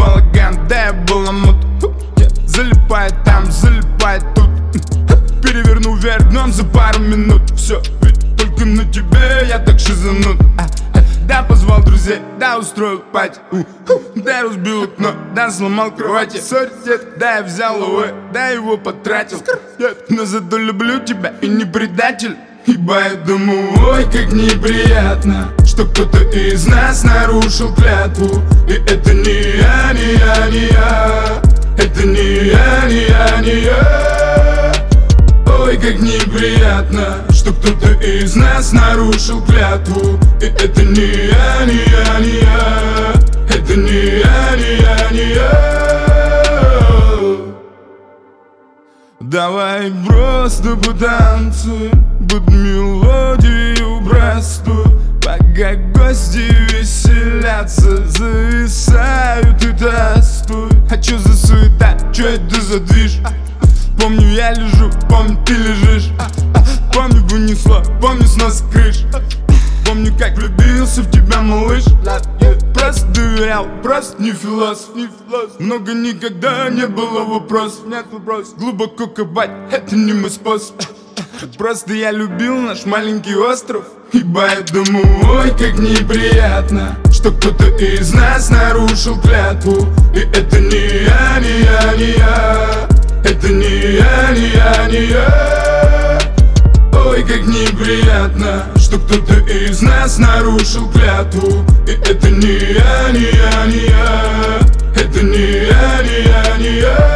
балаган, да я был омут. Залипает там, залипает тут. Переверну вверх дном за пару минут. Все, ведь только на тебе я так шизанут. Да, позвал друзей, да, устроил пати. Да, я разбил окно, да, сломал кровати. Сори, дед, да, я взял ОВ, да, его потратил. Но зато люблю тебя и не предатель. Ибо я думаю, ой, как неприятно, что кто-то из нас нарушил клятву. И это не я, не я, не я. Это не я, не я, не я. Ой, как неприятно, что кто-то из нас нарушил клятву. И это не я, не я, не я. Это не я, не я, не я. Давай просто потанцуем под мелодию простую, пока гости веселятся, зависают и тостуют. А чё за суета, чё это за движ? Помню, я лежу, помню, ты лежишь. Помню, вынесло, помню, снос крыш. Помню, как влюбился в тебя, малыш. Просто доверял, просто не философ. Много никогда не было вопросов. Нет вопросов. Глубоко копать, это не мой способ. Просто я любил наш маленький остров. Ибо я думаю, ой, как неприятно, что кто-то из нас нарушил клятву. И это не я, не я, не я. Это не я, не я, не я. Ой, как неприятно, что кто-то из нас нарушил клятву. И это не я, не я, не я. Это не я, не я, не я.